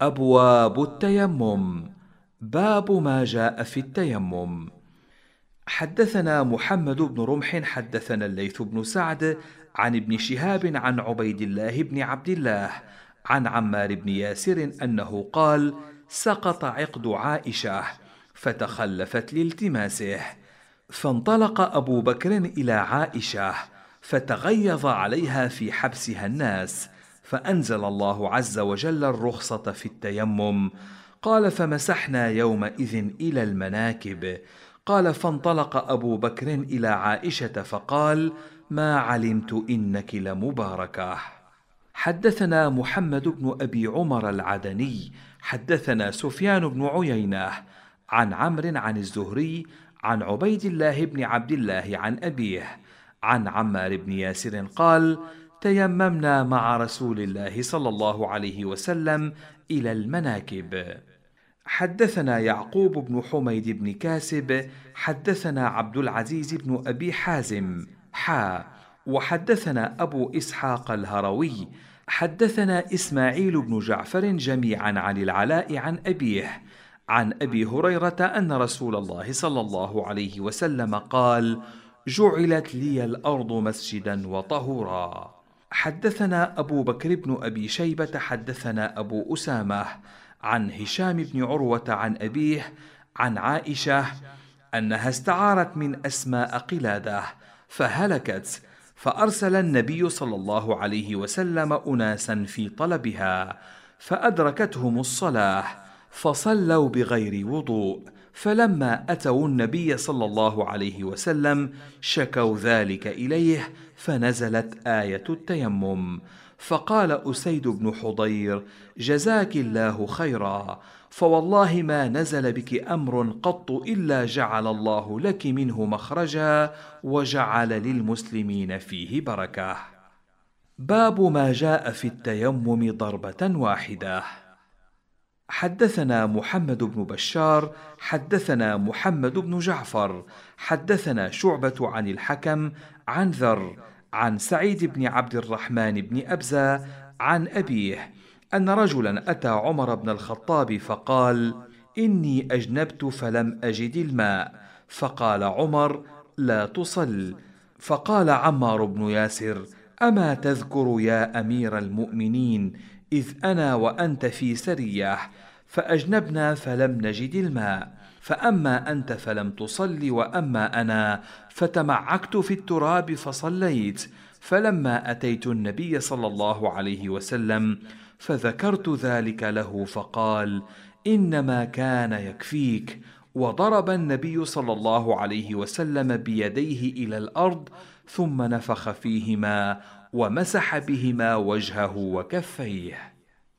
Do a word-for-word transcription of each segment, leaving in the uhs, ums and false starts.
أبواب التيمم. باب ما جاء في التيمم. حدثنا محمد بن رمح حدثنا الليث بن سعد عن ابن شهاب عن عبيد الله بن عبد الله عن عمار بن ياسر أنه قال: سقط عقد عائشة فتخلفت لالتماسه، فانطلق أبو بكر إلى عائشة فتغيظ عليها في حبسها الناس، فأنزل الله عز وجل الرخصة في التيمم. قال: فمسحنا يومئذ إلى المناكب. قال: فانطلق أبو بكر إلى عائشة فقال: ما علمت إنك لمباركة. حدثنا محمد بن أبي عمر العدني حدثنا سفيان بن عيينة عن عمرو عن الزهري عن عبيد الله بن عبد الله عن أبيه عن عمار بن ياسر قال: تيممنا مع رسول الله صلى الله عليه وسلم إلى المناكب. حدثنا يعقوب بن حميد بن كاسب حدثنا عبد العزيز بن أبي حازم حا وحدثنا أبو إسحاق الهروي حدثنا إسماعيل بن جعفر جميعا عن العلاء عن أبيه عن أبي هريرة أن رسول الله صلى الله عليه وسلم قال: جعلت لي الأرض مسجدا وطهورا. حدثنا أبو بكر بن أبي شيبة حدثنا أبو أسامة عن هشام بن عروة عن أبيه عن عائشة أنها استعارت من أسماء قلادة فهلكت، فأرسل النبي صلى الله عليه وسلم أناسا في طلبها، فأدركتهم الصلاة فصلوا بغير وضوء، فلما أتوا النبي صلى الله عليه وسلم شكوا ذلك إليه، فنزلت آية التيمم، فقال أسيد بن حضير: جزاك الله خيرا، فوالله ما نزل بك أمر قط إلا جعل الله لك منه مخرجا وجعل للمسلمين فيه بركة. باب ما جاء في التيمم ضربة واحدة. حدثنا محمد بن بشار حدثنا محمد بن جعفر حدثنا شعبة عن الحكم عن ذر عن سعيد بن عبد الرحمن بن أبزة عن أبيه أن رجلا أتى عمر بن الخطاب فقال: إني أجنبت فلم أجد الماء، فقال عمر: لا تصل. فقال عمار بن ياسر: أما تذكر يا أمير المؤمنين إذ أنا وأنت في سرية فأجنبنا فلم نجد الماء، فأما أنت فلم تصل وأما أنا فتمعكت في التراب فصليت، فلما أتيت النبي صلى الله عليه وسلم فذكرت ذلك له فقال: إنما كان يكفيك، وضرب النبي صلى الله عليه وسلم بيديه إلى الأرض ثم نفخ فيهما ومسح بهما وجهه وكفيه.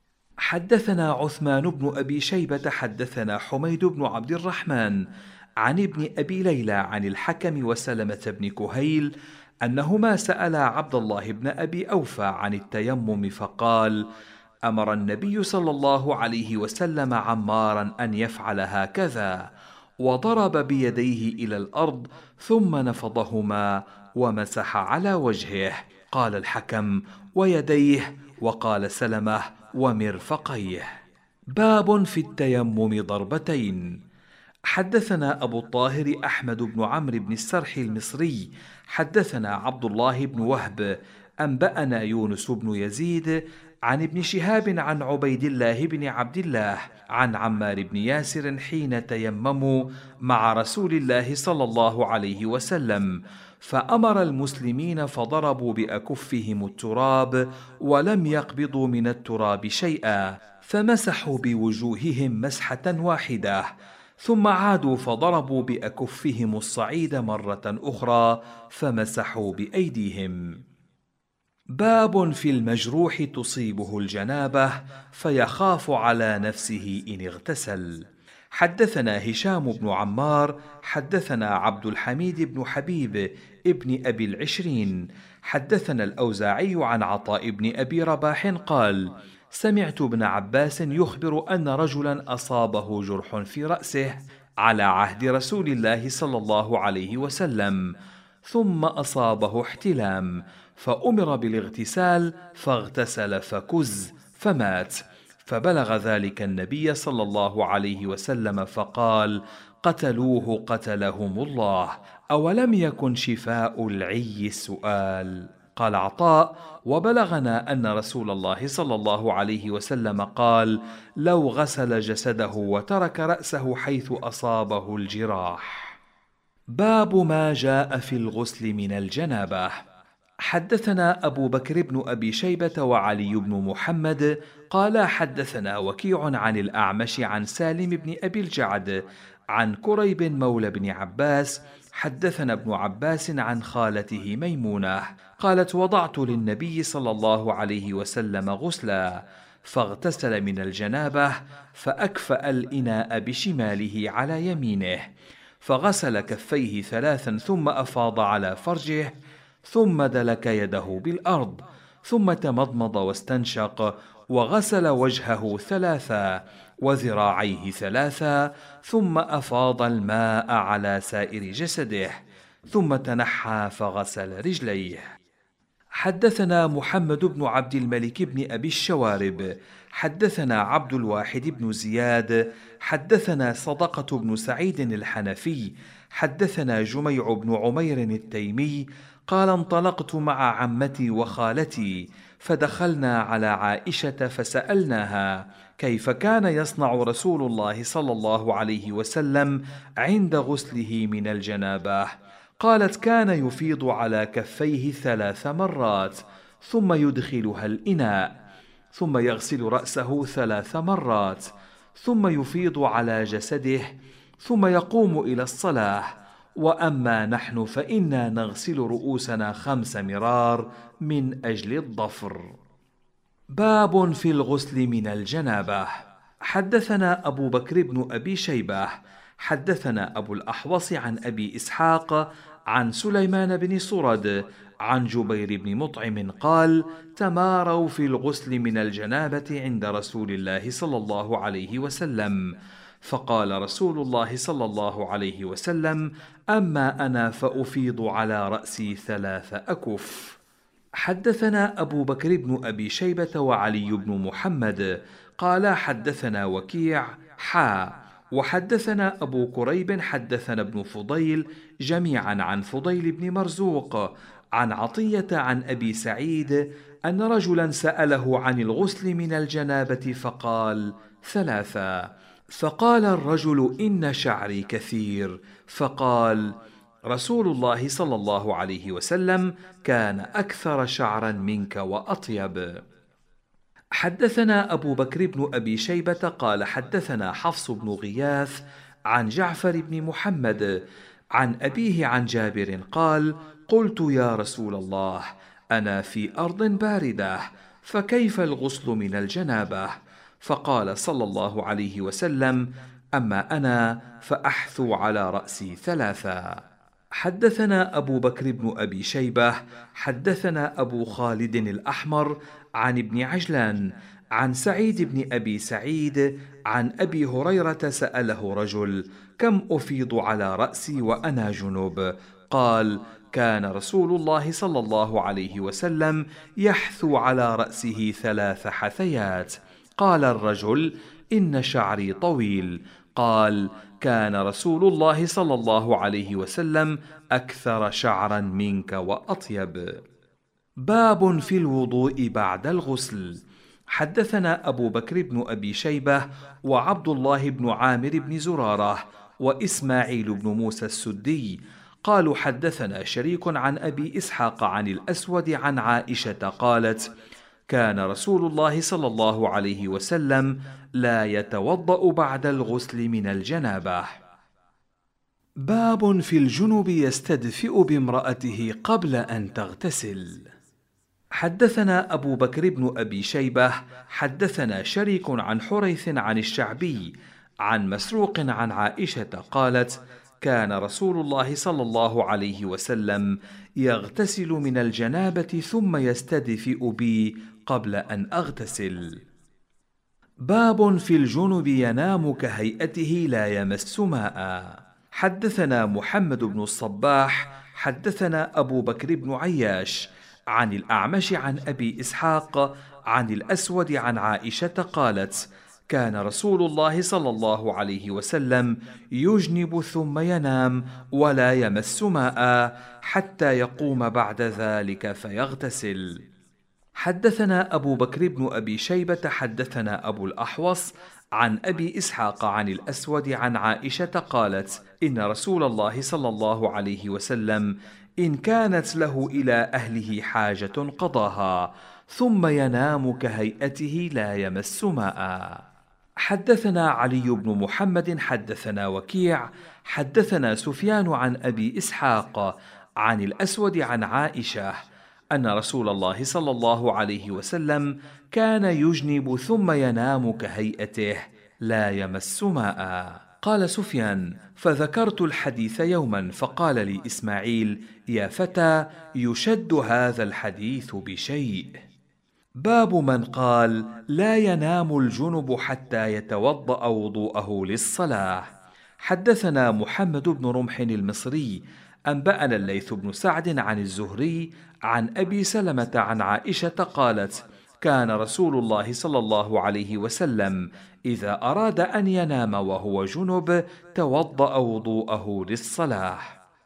حدثنا عثمان بن أبي شيبة حدثنا حميد بن عبد الرحمن عن ابن أبي ليلى عن الحكم وسلمة بن كهيل أنهما سألا عبد الله بن أبي أوفى عن التيمم فقال: أمر النبي صلى الله عليه وسلم عمارا أن يفعل هكذا، وضرب بيديه إلى الأرض ثم نفضهما ومسح على وجهه. قال الحكم: ويديه، وقال سلمة: ومرفقيه. باب في التيمم ضربتين. حدثنا أبو الطاهر أحمد بن عمرو بن السرح المصري حدثنا عبد الله بن وهب أنبأنا يونس بن يزيد عن ابن شهاب عن عبيد الله بن عبد الله عن عمار بن ياسر حين تيمموا مع رسول الله صلى الله عليه وسلم، فأمر المسلمين فضربوا بأكفهم التراب ولم يقبضوا من التراب شيئا، فمسحوا بوجوههم مسحة واحدة، ثم عادوا فضربوا بأكفهم الصعيد مرة أخرى فمسحوا بأيديهم. باب في المجروح تصيبه الجنابة فيخاف على نفسه إن اغتسل. حدثنا هشام بن عمار حدثنا عبد الحميد بن حبيب ابن أبي العشرين حدثنا الأوزاعي عن عطاء بن أبي رباح قال: سمعت ابن عباس يخبر أن رجلا أصابه جرح في رأسه على عهد رسول الله صلى الله عليه وسلم، ثم أصابه احتلام، فأمر بالاغتسال فاغتسل فكز فمات، فبلغ ذلك النبي صلى الله عليه وسلم فقال: قتلوه قتلهم الله، أولم يكن شفاء العي السؤال؟ قال عطاء: وبلغنا أن رسول الله صلى الله عليه وسلم قال: لو غسل جسده وترك رأسه حيث أصابه الجراح. باب ما جاء في الغسل من الجنابة. حدثنا أبو بكر بن أبي شيبة وعلي بن محمد قال حدثنا وكيع عن الأعمش عن سالم بن أبي الجعد عن كريب مولى بن عباس حدثنا ابن عباس عن خالته ميمونة قالت: وضعت للنبي صلى الله عليه وسلم غسلا، فاغتسل من الجنابة، فأكفأ الإناء بشماله على يمينه، فغسل كفيه ثلاثا ثم أفاض على فرجه، ثم دلك يده بالأرض، ثم تمضمض واستنشق، وغسل وجهه ثلاثا وذراعيه ثلاثا، ثم أفاض الماء على سائر جسده، ثم تنحى فغسل رجليه. حدثنا محمد بن عبد الملك بن أبي الشوارب حدثنا عبد الواحد بن زياد حدثنا صدقة بن سعيد الحنفي حدثنا جميع بن عمير التيمي قال: انطلقت مع عمتي وخالتي فدخلنا على عائشة فسألناها كيف كان يصنع رسول الله صلى الله عليه وسلم عند غسله من الجنابة. قالت: كان يفيض على كفيه ثلاث مرات، ثم يدخلها الإناء، ثم يغسل رأسه ثلاث مرات، ثم يفيض على جسده، ثم يقوم إلى الصلاة. وأما نحن فإنا نغسل رؤوسنا خمس مرار من أجل الضفر. باب في الغسل من الجنابة. حدثنا أبو بكر بن أبي شيبة حدثنا أبو الأحوص عن أبي إسحاق عن سليمان بن صرد عن جبير بن مطعم قال: تماروا في الغسل من الجنابة عند رسول الله صلى الله عليه وسلم، فقال رسول الله صلى الله عليه وسلم: أما أنا فأفيض على رأسي ثلاث أكف. حدثنا أبو بكر بن أبي شيبة وعلي بن محمد قال حدثنا وكيع حا وحدثنا أبو كريب حدثنا ابن فضيل جميعا عن فضيل بن مرزوق عن عطية عن أبي سعيد أن رجلا سأله عن الغسل من الجنابة فقال: ثلاثا. فقال الرجل: إن شعري كثير. فقال رسول الله صلى الله عليه وسلم: كان أكثر شعرا منك وأطيب. حدثنا أبو بكر بن أبي شيبة قال حدثنا حفص بن غياث عن جعفر بن محمد عن أبيه عن جابر قال: قلت يا رسول الله، أنا في أرض باردة، فكيف الغسل من الجنابة؟ فقال صلى الله عليه وسلم: أما أنا فأحثو على رأسي ثلاثا. حدثنا أبو بكر بن أبي شيبة حدثنا أبو خالد الأحمر عن ابن عجلان عن سعيد بن أبي سعيد عن أبي هريرة سأله رجل: كم أفيض على رأسي وأنا جنوب؟ قال: كان رسول الله صلى الله عليه وسلم يحثو على رأسه ثلاث حثيات. قال الرجل: إن شعري طويل. قال: كان رسول الله صلى الله عليه وسلم أكثر شعرا منك وأطيب. باب في الوضوء بعد الغسل. حدثنا أبو بكر بن أبي شيبة وعبد الله بن عامر بن زرارة وإسماعيل بن موسى السدي قالوا حدثنا شريك عن أبي إسحاق عن الأسود عن عائشة قالت: كان رسول الله صلى الله عليه وسلم لا يتوضأ بعد الغسل من الجنابة. باب في الجنب يستدفئ بامرأته قبل أن تغتسل. حدثنا أبو بكر بن أبي شيبة حدثنا شريك عن حريث عن الشعبي عن مسروق عن عائشة قالت: كان رسول الله صلى الله عليه وسلم يغتسل من الجنابة ثم يستدفئ بي قبل أن أغتسل. باب في الجنب ينام كهيئته لا يمس ماء. حدثنا محمد بن الصباح حدثنا أبو بكر بن عياش عن الأعمش عن أبي إسحاق عن الأسود عن عائشة قالت: كان رسول الله صلى الله عليه وسلم يجنب ثم ينام ولا يمس ماء حتى يقوم بعد ذلك فيغتسل. حدثنا أبو بكر بن أبي شيبة حدثنا أبو الأحوص عن أبي إسحاق عن الأسود عن عائشة قالت: إن رسول الله صلى الله عليه وسلم إن كانت له إلى أهله حاجة قضاها ثم ينام كهيئته لا يمس ماء. حدثنا علي بن محمد حدثنا وكيع حدثنا سفيان عن أبي إسحاق عن الأسود عن عائشة أن رسول الله صلى الله عليه وسلم كان يجنب ثم ينام كهيئته لا يمس ماء. قال سفيان: فذكرت الحديث يوما فقال لي إسماعيل: يا فتى، يشد هذا الحديث بشيء. باب من قال: لا ينام الجنب حتى يتوضأ وضوءه للصلاة. حدثنا محمد بن رمح المصري أنبأنا الليث بن سعد عن الزهري عن أبي سلمة عن عائشة قالت: كان رسول الله صلى الله عليه وسلم إذا أراد أن ينام وهو جنب توضأ وضوءه للصلاة.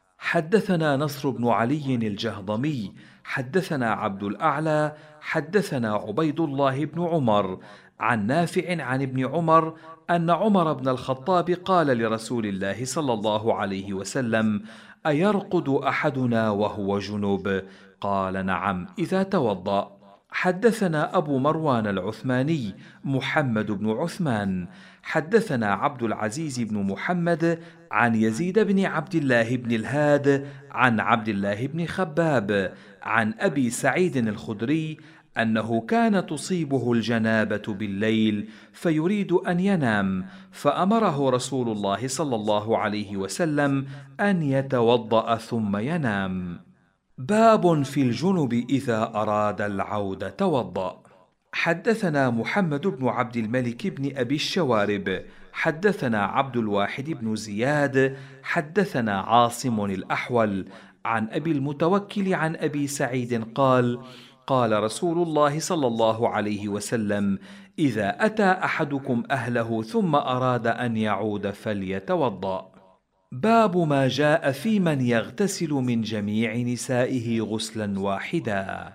حدثنا نصر بن علي الجهضمي حدثنا عبد الأعلى حدثنا عبيد الله بن عمر عن نافع عن ابن عمر أن عمر بن الخطاب قال لرسول الله صلى الله عليه وسلم: أيرقد أحدنا وهو جنب؟ قال: نعم، إذا توضأ. حدثنا أبو مروان العثماني محمد بن عثمان حدثنا عبد العزيز بن محمد عن يزيد بن عبد الله بن الهاد عن عبد الله بن خباب عن أبي سعيد الخدري أنه كان تصيبه الجنابة بالليل فيريد أن ينام، فأمره رسول الله صلى الله عليه وسلم أن يتوضأ ثم ينام. باب في الجنب إذا أراد العود توضأ. حدثنا محمد بن عبد الملك بن أبي الشوارب حدثنا عبد الواحد بن زياد حدثنا عاصم الأحول عن أبي المتوكل عن أبي سعيد قال: قال رسول الله صلى الله عليه وسلم: إذا أتى أحدكم أهله ثم أراد أن يعود فليتوضأ. باب ما جاء في من يغتسل من جميع نسائه غسلا واحدا.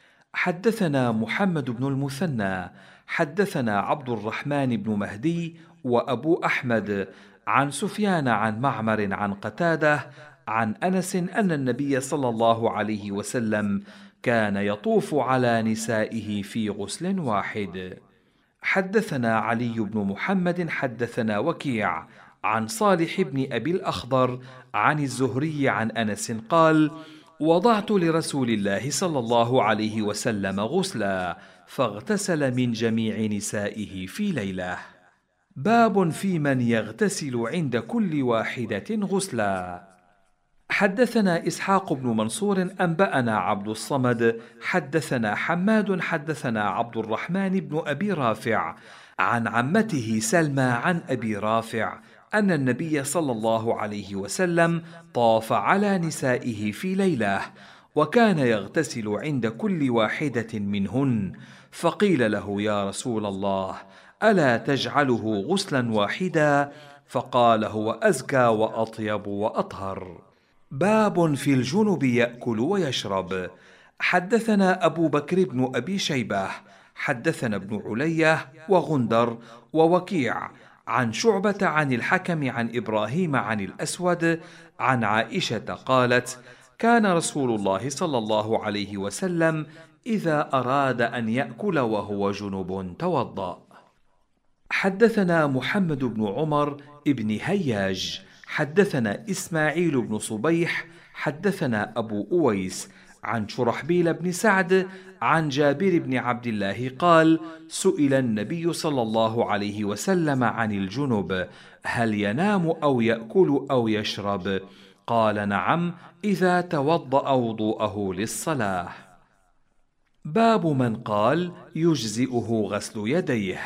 حدثنا محمد بن المثنى حدثنا عبد الرحمن بن مهدي وأبو أحمد عن سفيان عن معمر عن قتادة عن أنس أن النبي صلى الله عليه وسلم كان يطوف على نسائه في غسل واحد. حدثنا علي بن محمد حدثنا وكيع عن صالح بن أبي الأخضر عن الزهري عن أنس قال: وضعت لرسول الله صلى الله عليه وسلم غسلا فاغتسل من جميع نسائه في ليلة. باب في من يغتسل عند كل واحدة غسلا. حدثنا إسحاق بن منصور أنبأنا عبد الصمد حدثنا حماد حدثنا عبد الرحمن بن أبي رافع عن عمته سلمى عن أبي رافع أن النبي صلى الله عليه وسلم طاف على نسائه في ليلة وكان يغتسل عند كل واحدة منهن، فقيل له: يا رسول الله، ألا تجعله غسلا واحدا؟ فقال: هو أزكى وأطيب وأطهر. باب في الجنب يأكل ويشرب. حدثنا أبو بكر بن أبي شيبة حدثنا ابن علية وغندر ووكيع عن شعبة عن الحكم عن إبراهيم عن الأسود عن عائشة قالت: كان رسول الله صلى الله عليه وسلم إذا أراد أن يأكل وهو جنب توضأ. حدثنا محمد بن عمر ابن هياج حدثنا إسماعيل بن صبيح حدثنا أبو أويس عن شرحبيل بن سعد عن جابر بن عبد الله قال: سئل النبي صلى الله عليه وسلم عن الجنب: هل ينام أو يأكل أو يشرب؟ قال: نعم، إذا توضأ وضوءه للصلاة. باب من قال: يجزئه غسل يديه.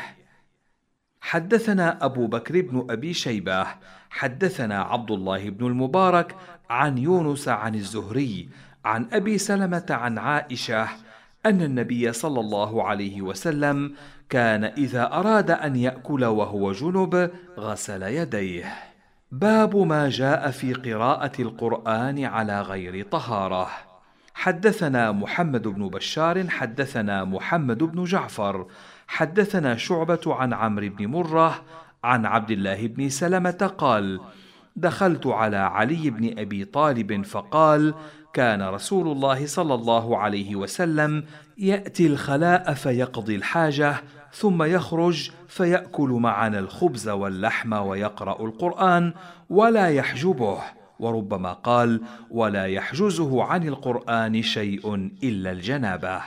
حدثنا أبو بكر بن أبي شيبة حدثنا عبد الله بن المبارك عن يونس عن الزهري عن أبي سلمة عن عائشة أن النبي صلى الله عليه وسلم كان إذا أراد أن يأكل وهو جنب غسل يديه. باب ما جاء في قراءة القرآن على غير طهارة. حدثنا محمد بن بشار حدثنا محمد بن جعفر حدثنا شعبة عن عمرو بن مرة عن عبد الله بن سلمة قال: دخلت على علي بن أبي طالب فقال: كان رسول الله صلى الله عليه وسلم يأتي الخلاء فيقضي الحاجة ثم يخرج فيأكل معنا الخبز واللحم ويقرأ القرآن ولا يحجبه، وربما قال: ولا يحجزه عن القرآن شيء إلا الجنابة.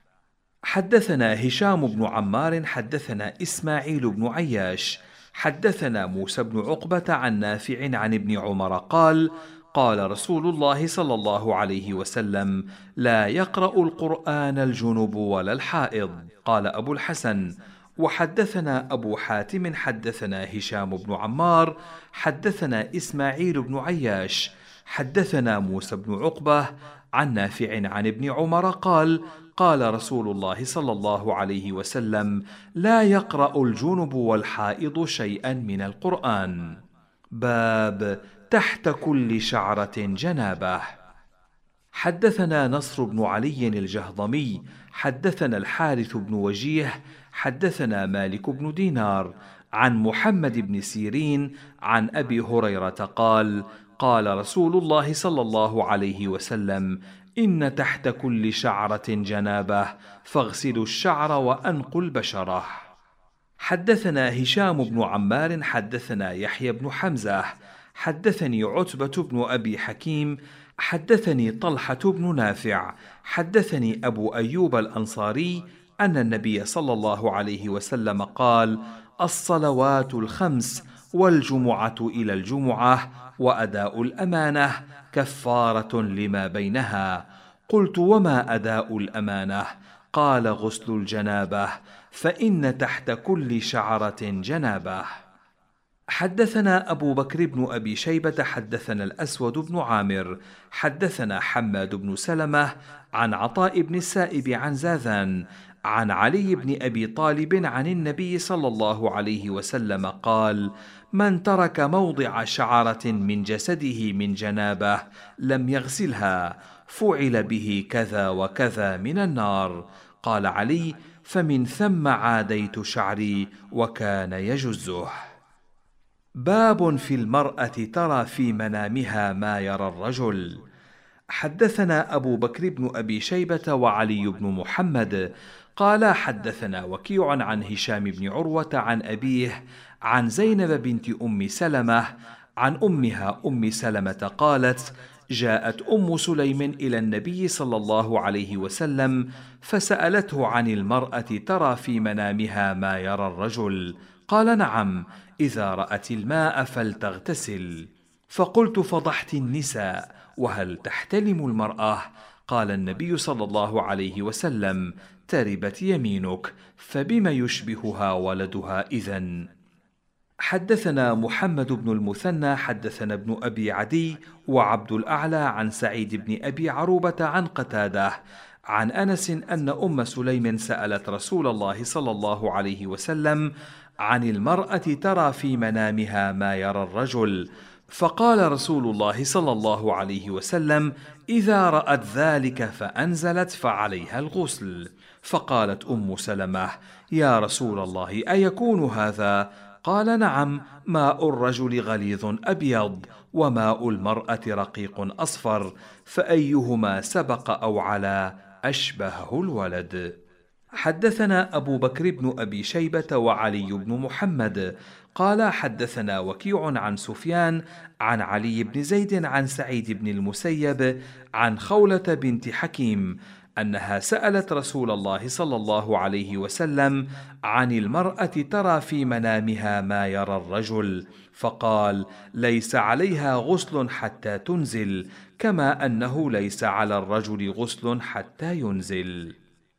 حدثنا هشام بن عمار حدثنا إسماعيل بن عياش حدثنا موسى بن عقبة عن نافع عن ابن عمر قال: قال رسول الله صلى الله عليه وسلم: لا يقرأ القرآن الجنب ولا الحائض. قال أبو الحسن: وحدثنا أبو حاتم حدثنا هشام بن عمار حدثنا إسماعيل بن عياش حدثنا موسى بن عقبة عن نافع عن ابن عمر قال: قال رسول الله صلى الله عليه وسلم: لا يقرأ الجنب والحائض شيئا من القرآن. باب تحت كل شعرة جنابة. حدثنا نصر بن علي الجهضمي حدثنا الحارث بن وجيه حدثنا مالك بن دينار عن محمد بن سيرين عن أبي هريرة قال: قال رسول الله صلى الله عليه وسلم: إن تحت كل شعرة جنابة فاغسلوا الشعر وأنقوا البشرة. حدثنا هشام بن عمار حدثنا يحيى بن حمزة حدثني عتبة بن أبي حكيم حدثني طلحة بن نافع حدثني أبو أيوب الأنصاري أن النبي صلى الله عليه وسلم قال: الصلوات الخمس والجمعة إلى الجمعة وأداء الأمانة كفارة لما بينها. قلت: وما أداء الأمانة؟ قال: غسل الجنابة، فإن تحت كل شعرة جنابة. حدثنا أبو بكر بن أبي شيبة حدثنا الأسود بن عامر حدثنا حماد بن سلمة عن عطاء بن السائب عن زاذان عن علي بن أبي طالب عن النبي صلى الله عليه وسلم قال: من ترك موضع شعرة من جسده من جنابة لم يغسلها فعل به كذا وكذا من النار. قال علي: فمن ثم عاديت شعري وكان يجزه. باب في المرأة ترى في منامها ما يرى الرجل. حدثنا أبو بكر بن أبي شيبة وعلي بن محمد قال: حدثنا وكيع عن هشام بن عروة عن أبيه عن زينب بنت أم سلمة عن أمها أم سلمة قالت: جاءت أم سليم إلى النبي صلى الله عليه وسلم فسألته عن المرأة ترى في منامها ما يرى الرجل. قال: نعم، إذا رأت الماء فلتغتسل. فقلت: فضحت النساء، وهل تحتلم المرأة؟ قال النبي صلى الله عليه وسلم: تربت يمينك، فبما يشبهها ولدها إذن. حدثنا محمد بن المثنى حدثنا ابن أبي عدي وعبد الأعلى عن سعيد بن أبي عروبة عن قتادة عن أنس أن أم سليم سألت رسول الله صلى الله عليه وسلم عن المرأة ترى في منامها ما يرى الرجل، فقال رسول الله صلى الله عليه وسلم: إذا رأت ذلك فأنزلت فعليها الغسل. فقالت أم سلمة: يا رسول الله، أيكون هذا؟ قال: نعم، ماء الرجل غليظ أبيض وماء المرأة رقيق أصفر، فأيهما سبق أو علا أشبهه الولد. حدثنا أبو بكر بن أبي شيبة وعلي بن محمد قال: حدثنا وكيع عن سفيان عن علي بن زيد عن سعيد بن المسيب عن خولة بنت حكيم أنها سألت رسول الله صلى الله عليه وسلم عن المرأة ترى في منامها ما يرى الرجل، فقال: ليس عليها غسل حتى تنزل، كما أنه ليس على الرجل غسل حتى ينزل.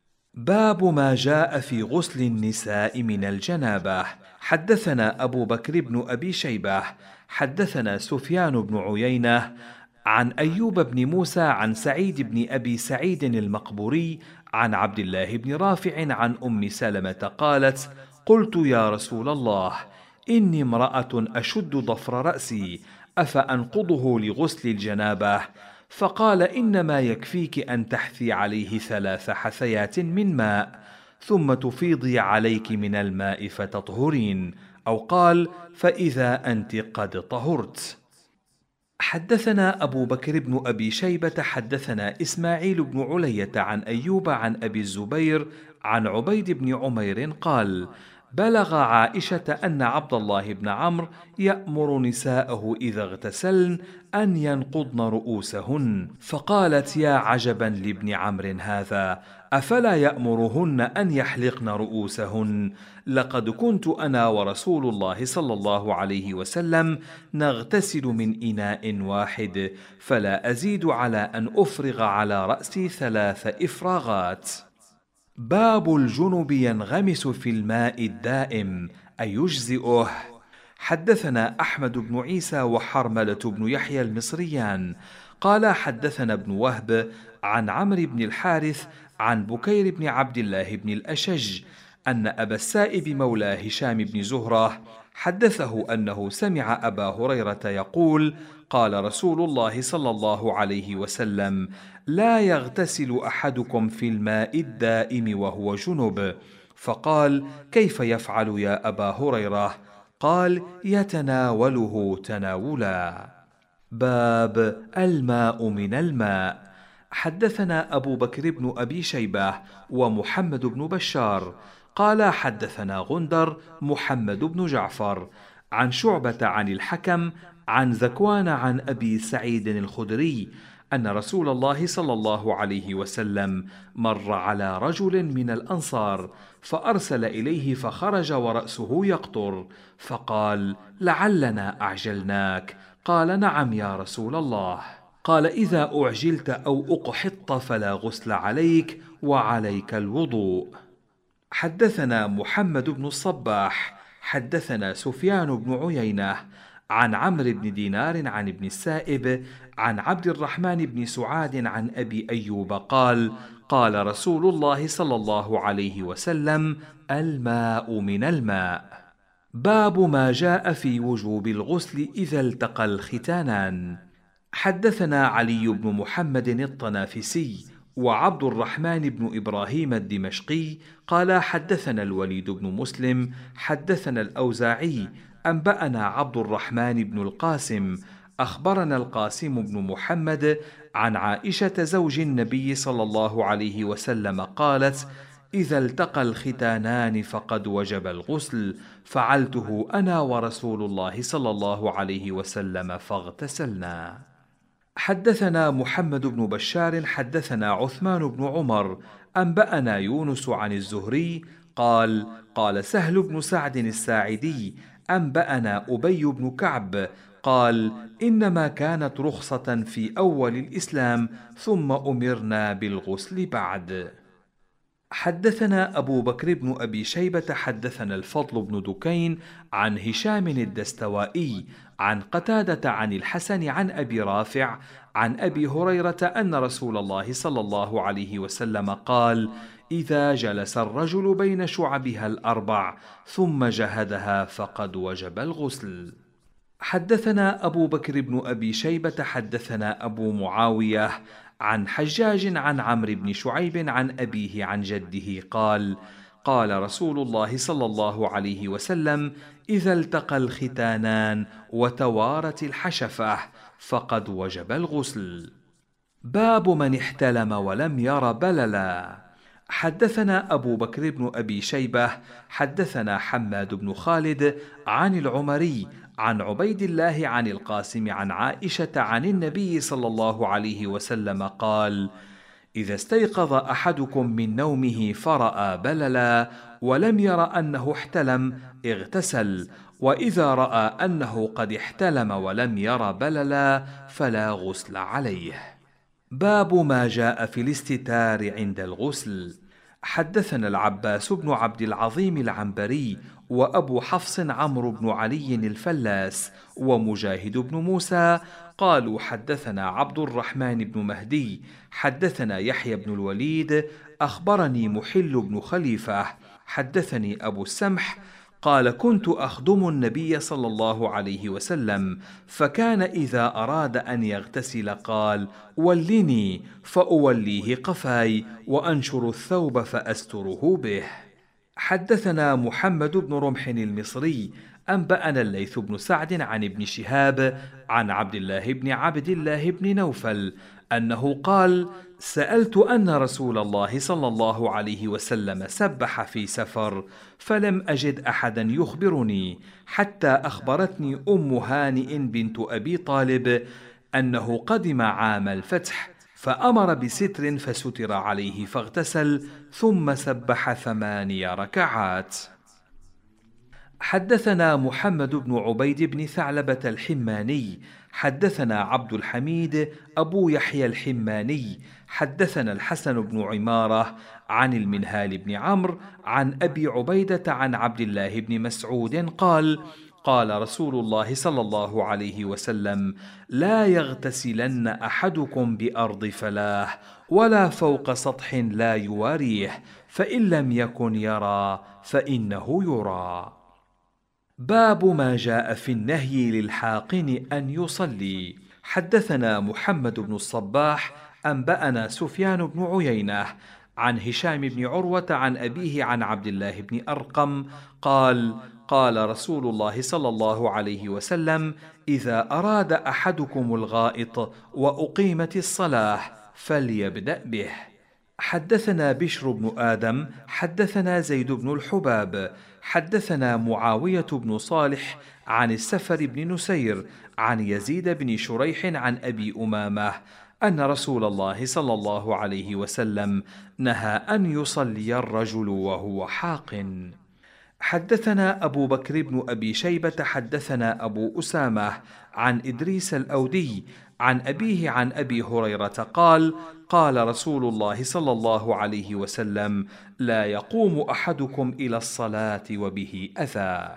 باب ما جاء في غسل النساء من الجنابة. حدثنا أبو بكر بن أبي شيبة حدثنا سفيان بن عيينة عن أيوب بن موسى عن سعيد بن أبي سعيد المقبوري عن عبد الله بن رافع عن أم سلمة قالت: قلت يا رسول الله، إني امرأة أشد ضفر رأسي، أفأنقضه لغسل الجنابة؟ فقال: إنما يكفيك أن تحثي عليه ثلاث حثيات من ماء، ثم تفيضي عليك من الماء فتطهرين، أو قال: فإذا أنت قد طهرت. حدثنا أبو بكر بن أبي شيبة حدثنا إسماعيل بن علية عن أيوب عن أبي الزبير عن عبيد بن عمير قال: بلغ عائشة أن عبد الله بن عمرو يأمر نساءه إذا اغتسلن أن ينقضن رؤوسهن، فقالت: يا عجبا لابن عمرو هذا، أفلا يأمرهن أن يحلقن رؤوسهن؟ لقد كنت أنا ورسول الله صلى الله عليه وسلم نغتسل من إناء واحد، فلا أزيد على أن أفرغ على رأسي ثلاث إفراغات. باب الجنب ينغمس في الماء الدائم أيجزئه؟ حدثنا أحمد بن عيسى وحرملة بن يحيى المصريان قال حدثنا ابن وهب عن عمرو بن الحارث عن بكير بن عبد الله بن الأشج أن أبا السائب مولى هشام بن زهرة حدثه أنه سمع أبا هريرة يقول: قال رسول الله صلى الله عليه وسلم: لا يغتسل أحدكم في الماء الدائم وهو جنب. فقال: كيف يفعل يا أبا هريرة؟ قال: يتناوله تناولا. باب الماء من الماء. حدثنا أبو بكر بن أبي شيبة ومحمد بن بشار قال حدثنا غندر محمد بن جعفر عن شعبة عن الحكم عن ذكوان عن أبي سعيد الخدري أن رسول الله صلى الله عليه وسلم مر على رجل من الأنصار فأرسل إليه فخرج ورأسه يقطر، فقال: لعلنا أعجلناك. قال: نعم يا رسول الله. قال: إذا أعجلت أو أقحطت فلا غسل عليك وعليك الوضوء. حدثنا محمد بن الصباح حدثنا سفيان بن عيينة عن عمرو بن دينار عن ابن السائب عن عبد الرحمن بن سعاد عن أبي أيوب قال: قال رسول الله صلى الله عليه وسلم: الماء من الماء. باب ما جاء في وجوب الغسل إذا التقى الختانان. حدثنا علي بن محمد الطنافسي وعبد الرحمن بن إبراهيم الدمشقي قال حدثنا الوليد بن مسلم حدثنا الأوزاعي أنبأنا عبد الرحمن بن القاسم أخبرنا القاسم بن محمد عن عائشة زوج النبي صلى الله عليه وسلم قالت: إذا التقى الختانان فقد وجب الغسل، فعلته أنا ورسول الله صلى الله عليه وسلم فاغتسلنا. حدثنا محمد بن بشار حدثنا عثمان بن عمر أنبأنا يونس عن الزهري قال: قال سهل بن سعد الساعدي أنبأنا أبي بن كعب قال: إنما كانت رخصة في أول الإسلام ثم أمرنا بالغسل بعد. حدثنا أبو بكر بن أبي شيبة حدثنا الفضل بن دكين عن هشام الدستوائي عن قتادة عن الحسن عن أبي رافع عن أبي هريرة أن رسول الله صلى الله عليه وسلم قال: إذا جلس الرجل بين شعبها الأربع ثم جهدها فقد وجب الغسل. حدثنا أبو بكر بن أبي شيبة حدثنا أبو معاوية عن حجاج عن عمرو بن شعيب عن أبيه عن جده قال: قال رسول الله صلى الله عليه وسلم: إذا التقى الختانان وتوارت الحشفة فقد وجب الغسل. باب من احتلم ولم ير بللا. حدثنا أبو بكر بن أبي شيبة حدثنا حماد بن خالد عن العمري عن عبيد الله عن القاسم عن عائشة عن النبي صلى الله عليه وسلم قال: إذا استيقظ أحدكم من نومه فرأى بللا ولم ير أنه احتلم اغتسل، وإذا رأى أنه قد احتلم ولم ير بللا فلا غسل عليه. باب ما جاء في الاستتار عند الغسل. حدثنا العباس بن عبد العظيم العنبري وأبو حفص عمرو بن علي الفلاس، ومجاهد بن موسى قالوا حدثنا عبد الرحمن بن مهدي حدثنا يحيى بن الوليد أخبرني محل بن خليفة حدثني أبو السمح قال كنت أخدم النبي صلى الله عليه وسلم، فكان إذا أراد أن يغتسل قال: ولني، فأوليه قفاي وأنشر الثوب فأستره به. حدثنا محمد بن رمح المصري أنبأنا الليث بن سعد عن ابن شهاب عن عبد الله بن عبد الله بن نوفل أنه قال: سألت أن رسول الله صلى الله عليه وسلم سبح في سفر، فلم أجد أحدا يخبرني، حتى أخبرتني أم هانئ بنت أبي طالب أنه قدم عام الفتح، فأمر بستر فستر عليه فاغتسل، ثم سبح ثماني ركعات. حدثنا محمد بن عبيد بن ثعلبة الحماني حدثنا عبد الحميد أبو يحيى الحماني حدثنا الحسن بن عمارة عن المنهال بن عمرو عن أبي عبيدة عن عبد الله بن مسعود قال: قال رسول الله صلى الله عليه وسلم: لا يغتسلن أحدكم بأرض فلاه ولا فوق سطح لا يواريه، فإن لم يكن يرى فإنه يرى. باب ما جاء في النهي للحاقن أن يصلي. حدثنا محمد بن الصباح أنبأنا سفيان بن عيينة عن هشام بن عروة عن أبيه عن عبد الله بن أرقم قال: قال رسول الله صلى الله عليه وسلم: إذا أراد أحدكم الغائط وأقيمت الصلاة فليبدأ به. حدثنا بشر بن آدم حدثنا زيد بن الحباب حدثنا معاوية بن صالح عن السفر بن نسير عن يزيد بن شريح عن أبي أمامة أن رسول الله صلى الله عليه وسلم نهى أن يصلي الرجل وهو حاق. حدثنا أبو بكر بن أبي شيبة حدثنا أبو أسامة عن إدريس الأودي عن أبيه عن أبي هريرة قال: قال رسول الله صلى الله عليه وسلم: لا يقوم أحدكم إلى الصلاة وبه أذى.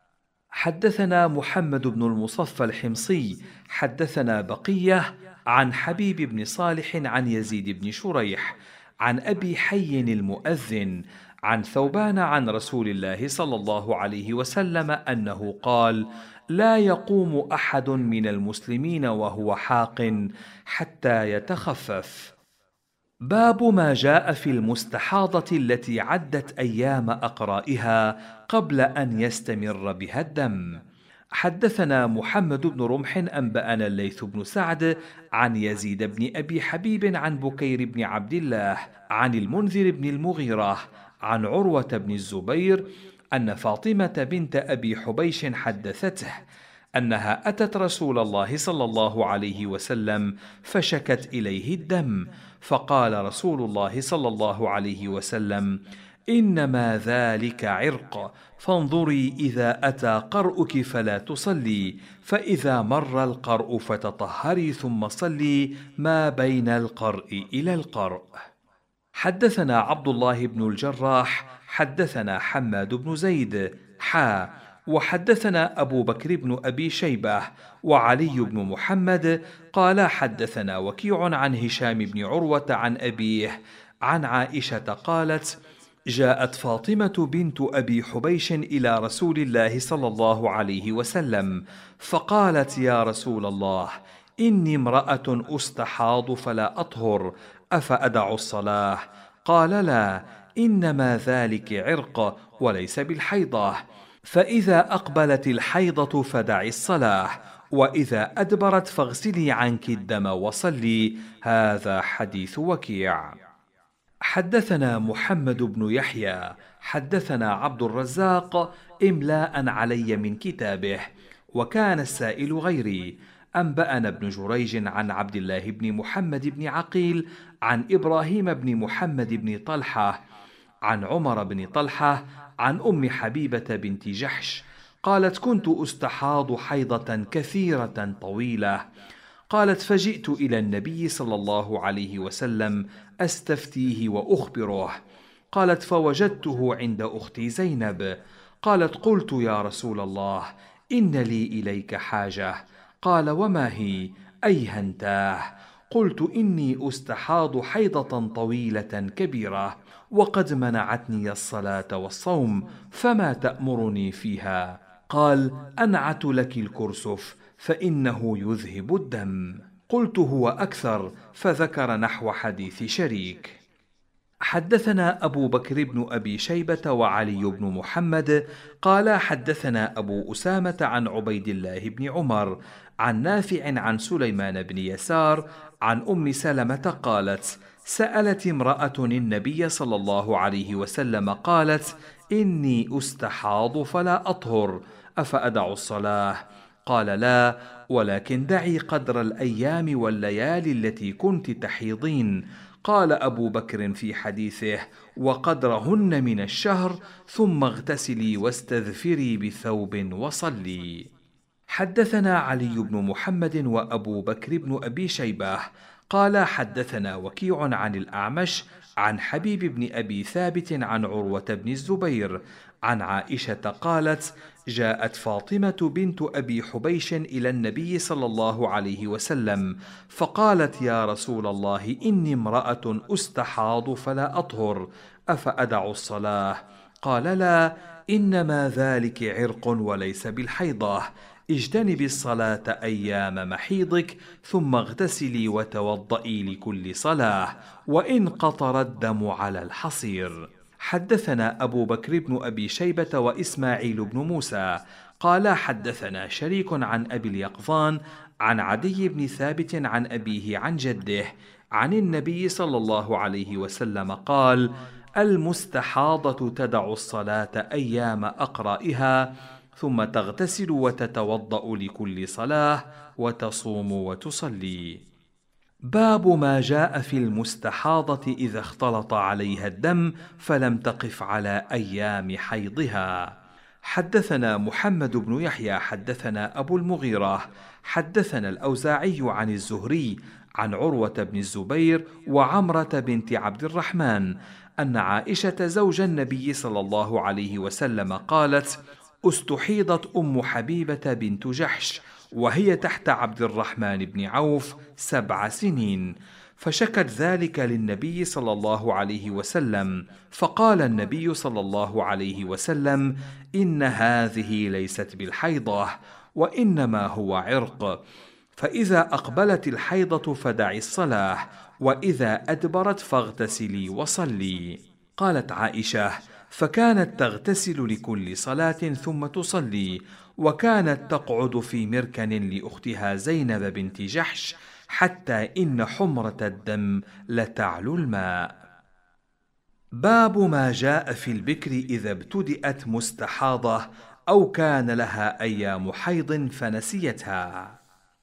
حدثنا محمد بن المصفى الحمصي حدثنا بقية عن حبيب بن صالح عن يزيد بن شريح عن أبي حي المؤذن عن ثوبان عن رسول الله صلى الله عليه وسلم أنه قال: لا يقوم أحد من المسلمين وهو حاق حتى يتخفف. باب ما جاء في المستحاضة التي عدت أيام أقرائها قبل أن يستمر بها الدم. حدثنا محمد بن رمح أنبأنا الليث بن سعد عن يزيد بن أبي حبيب عن بكير بن عبد الله عن المنذر بن المغيرة عن عروة بن الزبير أن فاطمة بنت أبي حبيش حدثته أنها أتت رسول الله صلى الله عليه وسلم فشكت إليه الدم، فقال رسول الله صلى الله عليه وسلم: إنما ذلك عرق، فانظري إذا أتى قرؤك فلا تصلي، فإذا مر القرء فتطهري ثم صلي ما بين القرء إلى القرء. حدثنا عبد الله بن الجراح حدثنا حماد بن زيد حا وحدثنا أبو بكر بن أبي شيبة وعلي بن محمد قال حدثنا وكيع عن هشام بن عروة عن أبيه عن عائشة قالت: جاءت فاطمة بنت أبي حبيش إلى رسول الله صلى الله عليه وسلم فقالت: يا رسول الله، إني امرأة أستحاض فلا أطهر، أفأدع الصلاة؟ قال: لا، إنما ذلك عرق وليس بالحيضة، فإذا أقبلت الحيضة فدعي الصلاة، وإذا أدبرت فاغسلي عنك الدم وصلي. هذا حديث وكيع. حدثنا محمد بن يحيى حدثنا عبد الرزاق إملاء علي من كتابه، وكان السائل غيري. أنبأنا ابن جريج عن عبد الله بن محمد بن عقيل عن إبراهيم بن محمد بن طلحة عن عمر بن طلحة عن أم حبيبة بنت جحش قالت: كنت أستحاض حيضة كثيرة طويلة. قالت: فجئت إلى النبي صلى الله عليه وسلم أستفتيه وأخبره. قالت: فوجدته عند أختي زينب. قالت: قلت يا رسول الله إن لي إليك حاجة. قال: وما هي؟ أيهنتاه؟ قلت: إني أستحاض حيضة طويلة كبيرة، وقد منعتني الصلاة والصوم، فما تأمرني فيها؟ قال: أنعت لك الكرسف، فإنه يذهب الدم. قلت: هو أكثر، فذكر نحو حديث شريك. حدثنا أبو بكر بن أبي شيبة وعلي بن محمد قال حدثنا أبو أسامة عن عبيد الله بن عمر عن نافع عن سليمان بن يسار عن أم سلمة قالت: سألت امرأة النبي صلى الله عليه وسلم قالت: إني أستحاض فلا أطهر، أفأدع الصلاة؟ قال: لا، ولكن دعي قدر الأيام والليالي التي كنت تحيضين. قال أبو بكر في حديثه: وقدرهن من الشهر، ثم اغتسلي واستذفري بثوب وصلي. حدثنا علي بن محمد وأبو بكر بن أبي شيبة قال حدثنا وكيع عن الأعمش عن حبيب بن أبي ثابت عن عروة بن الزبير عن عائشة قالت: جاءت فاطمة بنت أبي حبيش إلى النبي صلى الله عليه وسلم فقالت: يا رسول الله، إني امرأة أستحاض فلا أطهر، أفأدع الصلاة؟ قال: لا، إنما ذلك عرق وليس بالحيضة، اجتنبي الصلاة أيام محيضك، ثم اغتسلي وتوضئي لكل صلاة، وإن قطر الدم على الحصير. حدثنا أبو بكر بن أبي شيبة وإسماعيل بن موسى قال حدثنا شريك عن أبي اليقظان عن عدي بن ثابت عن أبيه عن جده عن النبي صلى الله عليه وسلم قال: المستحاضة تدع الصلاة أيام أقرائها، ثم تغتسل وتتوضأ لكل صلاة، وتصوم وتصلي. باب ما جاء في المستحاضة إذا اختلط عليها الدم فلم تقف على أيام حيضها. حدثنا محمد بن يحيى حدثنا أبو المغيرة حدثنا الأوزاعي عن الزهري عن عروة بن الزبير وعمرة بنت عبد الرحمن أن عائشة زوج النبي صلى الله عليه وسلم قالت: استحيضت أم حبيبة بنت جحش وهي تحت عبد الرحمن بن عوف سبع سنين، فشكت ذلك للنبي صلى الله عليه وسلم، فقال النبي صلى الله عليه وسلم: إن هذه ليست بالحيضة، وإنما هو عرق، فإذا أقبلت الحيضة فدعي الصلاة، وإذا أدبرت فاغتسلي وصلي. قالت عائشة: فكانت تغتسل لكل صلاة ثم تصلي، وكانت تقعد في مركن لأختها زينب بنت جحش حتى إن حمرة الدم لتعلو الماء. باب ما جاء في البكر إذا ابتدأت مستحاضة أو كان لها أيام حيض فنسيتها.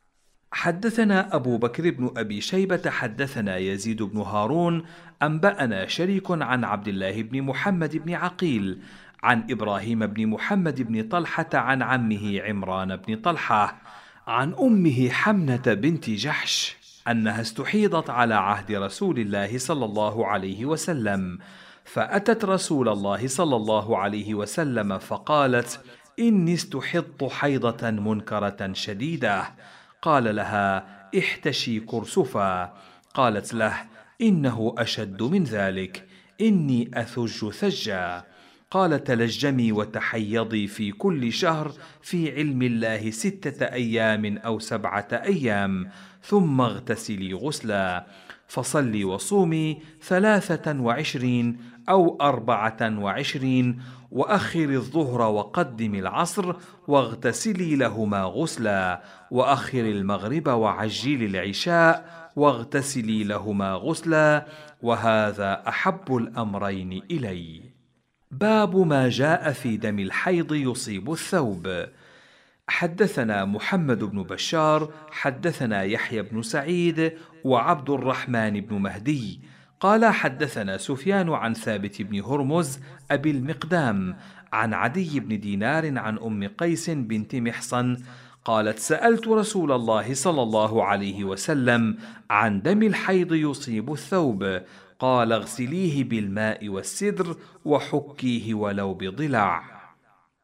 حدثنا أبو بكر بن أبي شيبة حدثنا يزيد بن هارون أنبأنا شريك عن عبد الله بن محمد بن عقيل عن إبراهيم بن محمد بن طلحة عن عمه عمران بن طلحة عن أمه حمنة بنت جحش أنها استحيضت على عهد رسول الله صلى الله عليه وسلم، فأتت رسول الله صلى الله عليه وسلم فقالت: إني استحضت حيضة منكرة شديدة. قال لها: احتشي كرسفا. قالت له: إنه أشد من ذلك، إني أثج ثجا. قال: تلجمي وتحيضي في كل شهر في علم الله ستة أيام أو سبعة أيام، ثم اغتسلي غسلا، فصلي وصومي ثلاثة وعشرين أو أربعة وعشرين، وأخر الظهر وقدم العصر، واغتسلي لهما غسلا، وأخر المغرب وعجلي العشاء، واغتسلي لهما غسلا، وهذا أحب الأمرين إلي. باب ما جاء في دم الحيض يصيب الثوب. حدثنا محمد بن بشار حدثنا يحيى بن سعيد وعبد الرحمن بن مهدي قال حدثنا سفيان عن ثابت بن هرمز أبي المقدام عن عدي بن دينار عن أم قيس بنت محصن قالت: سألت رسول الله صلى الله عليه وسلم عن دم الحيض يصيب الثوب، قال: اغسليه بالماء والسدر وحكيه ولو بضلع.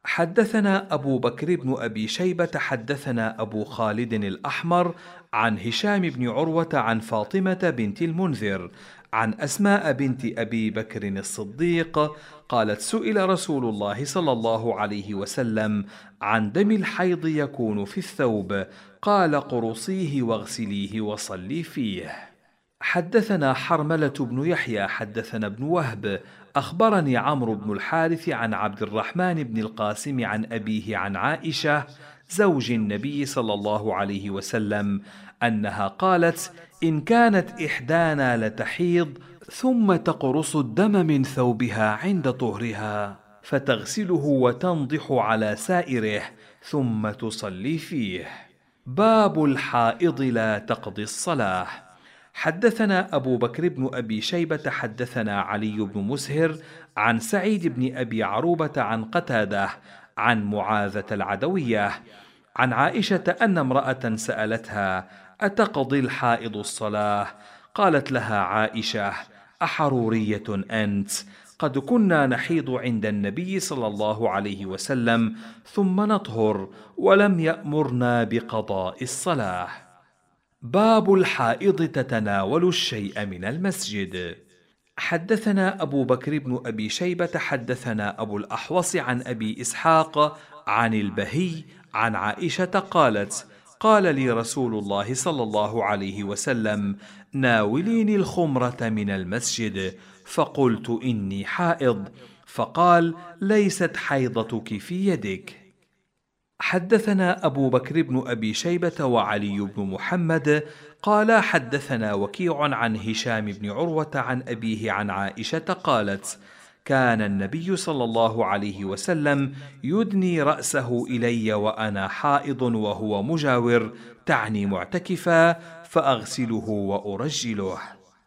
حدثنا أبو بكر بن أبي شيبة حدثنا أبو خالد الأحمر عن هشام بن عروة عن فاطمة بنت المنذر عن أسماء بنت أبي بكر الصديق قالت: سئل رسول الله صلى الله عليه وسلم عن دم الحيض يكون في الثوب، قال: قرصيه واغسليه وصلي فيه. حدثنا حرملة بن يحيى حدثنا ابن وهب أخبرني عمرو بن الحارث عن عبد الرحمن بن القاسم عن أبيه عن عائشة زوج النبي صلى الله عليه وسلم أنها قالت: إن كانت إحدانا لتحيض ثم تقرص الدم من ثوبها عند طهرها فتغسله وتنضح على سائره ثم تصلي فيه. باب الحائض لا تقضي الصلاة. حدثنا أبو بكر بن أبي شيبة حدثنا علي بن مسهر عن سعيد بن أبي عروبة عن قتادة عن معاذة العدوية عن عائشة أن امرأة سألتها: أتقضي الحائض الصلاة؟ قالت لها عائشة: أحرورية أنت؟ قد كنا نحيض عند النبي صلى الله عليه وسلم ثم نطهر ولم يأمرنا بقضاء الصلاة. باب الحائض تتناول الشيء من المسجد. حدثنا أبو بكر بن أبي شيبة حدثنا أبو الأحوص عن أبي إسحاق عن البهي عن عائشة قالت: قال لي رسول الله صلى الله عليه وسلم: ناوليني الخمرة من المسجد، فقلت: إني حائض، فقال: ليست حيضتك في يدك. حدثنا أبو بكر بن أبي شيبة وعلي بن محمد قال حدثنا وكيع عن هشام بن عروة عن أبيه عن عائشة قالت: كان النبي صلى الله عليه وسلم يدني رأسه إلي وأنا حائض وهو مجاور، تعني معتكفا، فأغسله وأرجله.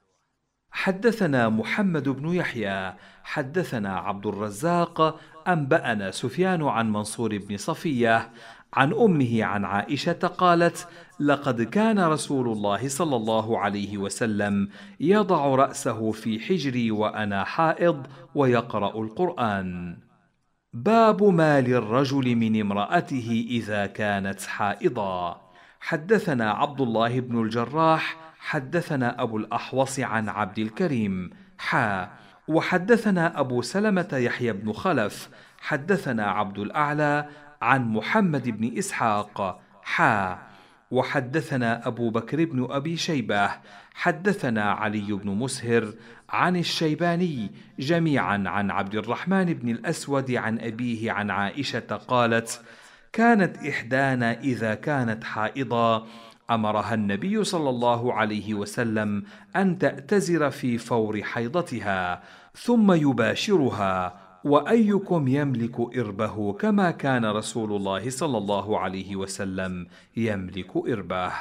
حدثنا محمد بن يحيى حدثنا عبد الرزاق أنبأنا سفيان عن منصور بن صفية عن أمه عن عائشة قالت: لقد كان رسول الله صلى الله عليه وسلم يضع رأسه في حجري وأنا حائض ويقرأ القرآن. باب ما للرجل من امرأته إذا كانت حائضا. حدثنا عبد الله بن الجراح حدثنا أبو الأحوص عن عبد الكريم حا وحدثنا أبو سلمة يحيى بن خلف حدثنا عبد الأعلى عن محمد بن إسحاق حا وحدثنا أبو بكر بن أبي شيبة حدثنا علي بن مسهر عن الشيباني جميعا عن عبد الرحمن بن الأسود عن أبيه عن عائشة قالت: كانت إحدانا إذا كانت حائضا أمرها النبي صلى الله عليه وسلم أن تأتزر في فور حيضتها ثم يباشرها، وأيكم يملك إربه كما كان رسول الله صلى الله عليه وسلم يملك إربه.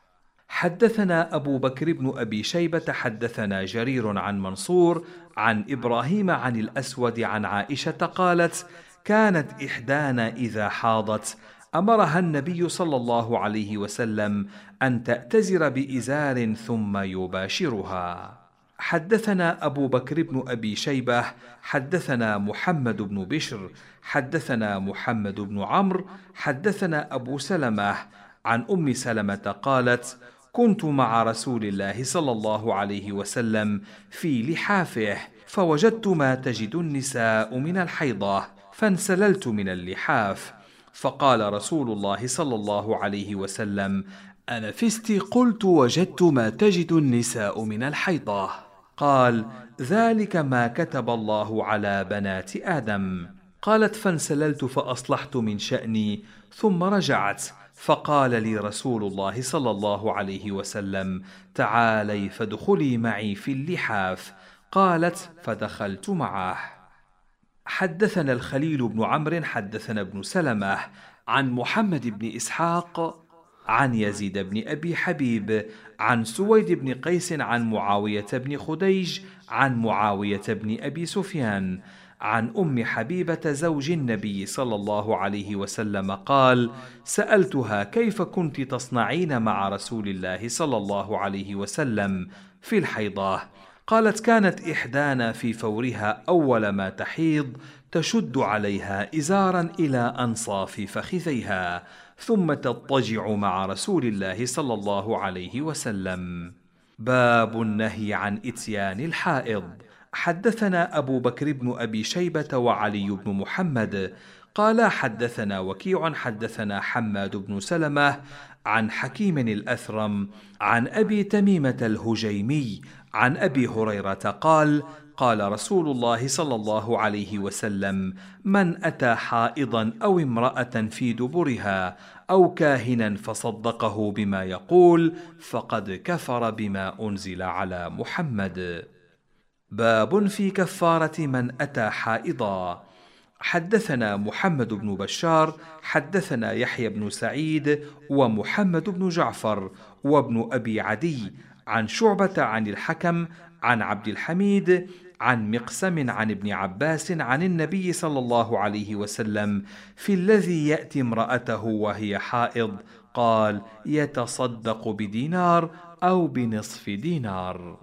حدثنا أبو بكر بن أبي شيبة حدثنا جرير عن منصور عن إبراهيم عن الأسود عن عائشة قالت: كانت إحدانا إذا حاضت أمرها النبي صلى الله عليه وسلم أن تأتزر بإزار ثم يباشرها. حدثنا أبو بكر بن أبي شيبة حدثنا محمد بن بشر حدثنا محمد بن عمرو حدثنا أبو سلمة عن أم سلمة قالت: كنت مع رسول الله صلى الله عليه وسلم في لحافه فوجدت ما تجد النساء من الحيضة فانسللت من اللحاف، فقال رسول الله صلى الله عليه وسلم: أنفست؟ قلت: وجدت ما تجد النساء من الحيضة. قال: ذلك ما كتب الله على بنات آدم. قالت: فانسللت فأصلحت من شأني ثم رجعت، فقال لي رسول الله صلى الله عليه وسلم: تعالي فادخلي معي في اللحاف. قالت: فدخلت معه. حدثنا الخليل بن عمرو حدثنا ابن سلمة عن محمد بن إسحاق عن يزيد بن أبي حبيب عن سويد بن قيس عن معاوية بن خديج عن معاوية بن أبي سفيان عن أم حبيبة زوج النبي صلى الله عليه وسلم قال: سألتها: كيف كنت تصنعين مع رسول الله صلى الله عليه وسلم في الحيضة؟ قالت: كانت إحدانا في فورها أول ما تحيض تشد عليها إزارا إلى أنصاف فخذيها، ثم تضطجع مع رسول الله صلى الله عليه وسلم. باب النهي عن إتيان الحائض. حدثنا أبو بكر بن أبي شيبة وعلي بن محمد قال حدثنا وكيع حدثنا حماد بن سلمة عن حكيم الأثرم عن أبي تميمة الهجيمي عن أبي هريرة قال قال رسول الله صلى الله عليه وسلم: من أتى حائضا أو امرأة في دبرها أو كاهنا فصدقه بما يقول فقد كفر بما أنزل على محمد. باب في كفارة من أتى حائضا. حدثنا محمد بن بشار حدثنا يحيى بن سعيد ومحمد بن جعفر وابن أبي عدي عن شعبة عن الحكم عن عبد الحميد عن مقسم عن ابن عباس عن النبي صلى الله عليه وسلم في الذي يأتي امرأته وهي حائض قال: يتصدق بدينار أو بنصف دينار.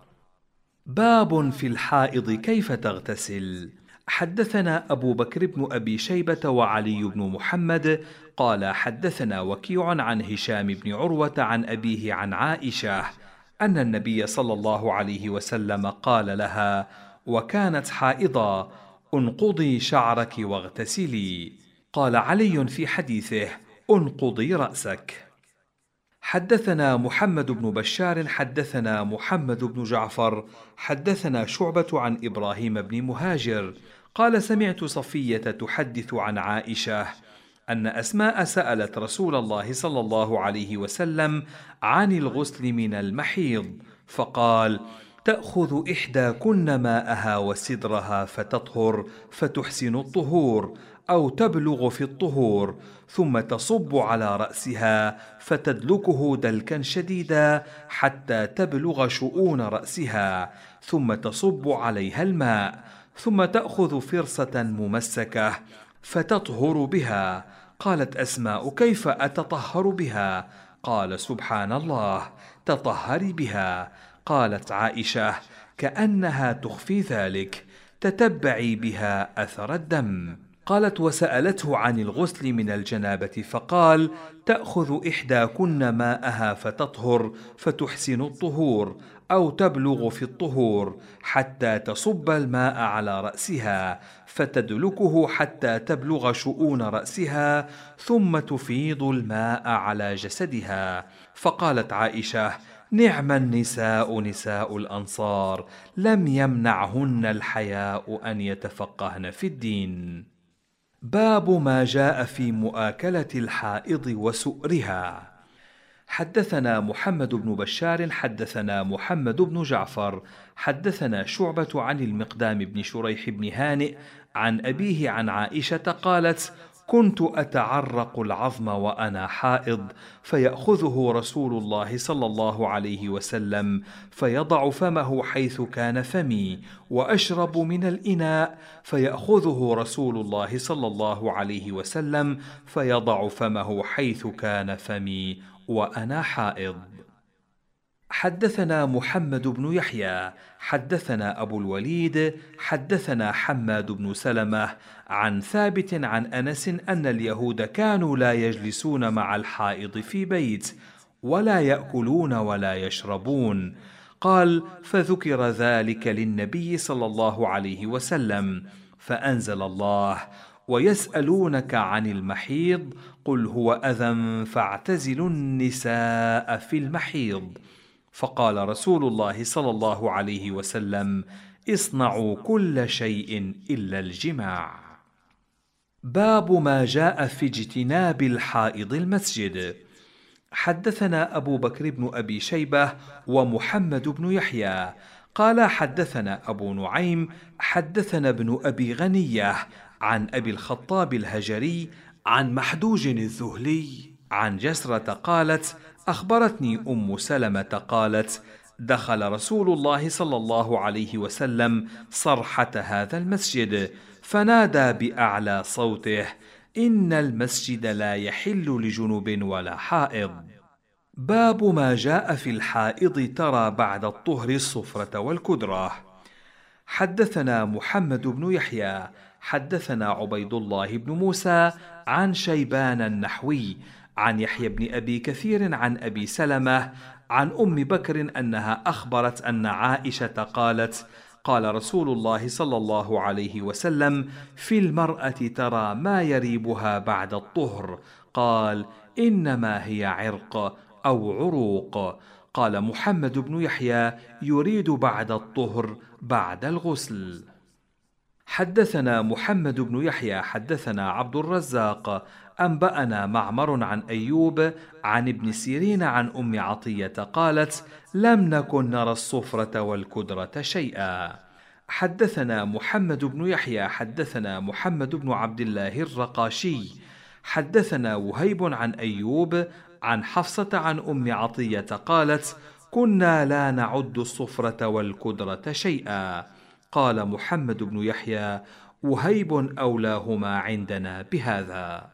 باب في الحائض كيف تغتسل. حدثنا أبو بكر بن أبي شيبة وعلي بن محمد قال حدثنا وكيع عن هشام بن عروة عن أبيه عن عائشة أن النبي صلى الله عليه وسلم قال لها وكانت حائضا: انقضي شعرك واغتسلي. قال علي في حديثه: انقضي رأسك. حدثنا محمد بن بشار حدثنا محمد بن جعفر حدثنا شعبة عن إبراهيم بن مهاجر قال سمعت صفية تحدث عن عائشة أن أسماء سألت رسول الله صلى الله عليه وسلم عن الغسل من المحيض فقال: تأخذ إحداكن ماءها وسدرها فتطهر فتحسن الطهور أو تبلغ في الطهور ثم تصب على رأسها فتدلكه دلكا شديدا حتى تبلغ شؤون رأسها ثم تصب عليها الماء ثم تأخذ فرصة ممسكة فتطهر بها. قالت أسماء: كيف أتطهر بها؟ قال: سبحان الله، تطهري بها. قالت عائشة: كأنها تخفي ذلك، تتبعي بها أثر الدم. قالت: وسألته عن الغسل من الجنابة فقال: تأخذ إحداكن ماءها فتطهر فتحسن الطهور أو تبلغ في الطهور حتى تصب الماء على رأسها فتدلكه حتى تبلغ شؤون رأسها ثم تفيض الماء على جسدها. فقالت عائشة: نعم النساء نساء الأنصار، لم يمنعهن الحياء أن يتفقهن في الدين. باب ما جاء في مؤاكلة الحائض وسؤرها. حدثنا محمد بن بشار حدثنا محمد بن جعفر حدثنا شعبة عن المقدام بن شريح بن هانئ عن أبيه عن عائشة قالت: كنت أتعرق العظم وأنا حائض فيأخذه رسول الله صلى الله عليه وسلم فيضع فمه حيث كان فمي وأشرب من الإناء فيأخذه رسول الله صلى الله عليه وسلم فيضع فمه حيث كان فمي وأنا حائض. حدثنا محمد بن يحيى حدثنا أبو الوليد حدثنا حماد بن سلمة عن ثابت عن أنس أن اليهود كانوا لا يجلسون مع الحائض في بيت ولا يأكلون ولا يشربون. قال: فذكر ذلك للنبي صلى الله عليه وسلم فأنزل الله: ويسألونك عن المحيض قل هو أذى فاعتزلوا النساء في المحيض. فقال رسول الله صلى الله عليه وسلم: اصنعوا كل شيء إلا الجماع. باب ما جاء في اجتناب الحائض المسجد. حدثنا أبو بكر بن أبي شيبة ومحمد بن يحيى قال حدثنا أبو نعيم حدثنا ابن أبي غنية عن أبي الخطاب الهجري عن محدوج الذهلي عن جسرة قالت: أخبرتني أم سلمة قالت: دخل رسول الله صلى الله عليه وسلم صرحة هذا المسجد فنادى بأعلى صوته: إن المسجد لا يحل لجنب ولا حائض. باب ما جاء في الحائض ترى بعد الطهر الصفرة والكدرة. حدثنا محمد بن يحيى حدثنا عبيد الله بن موسى عن شيبان النحوي عن يحيى بن أبي كثير عن أبي سلمة عن أم بكر أنها أخبرت أن عائشة قالت: قال رسول الله صلى الله عليه وسلم: في المرأة ترى ما يريبها بعد الطهر. قال: إنما هي عرق أو عروق. قال محمد بن يحيى: يريد بعد الطهر بعد الغسل. حدثنا محمد بن يحيى حدثنا عبد الرزاق أنبأنا معمر عن أيوب عن ابن سيرين عن أم عطية قالت: لم نكن نرى الصفرة والكدرة شيئا. حدثنا محمد بن يحيى حدثنا محمد بن عبد الله الرقاشي حدثنا وهيب عن أيوب عن حفصة عن أم عطية قالت: كنا لا نعد الصفرة والكدرة شيئا. قال محمد بن يحيى: وهيب أولاهما عندنا بهذا.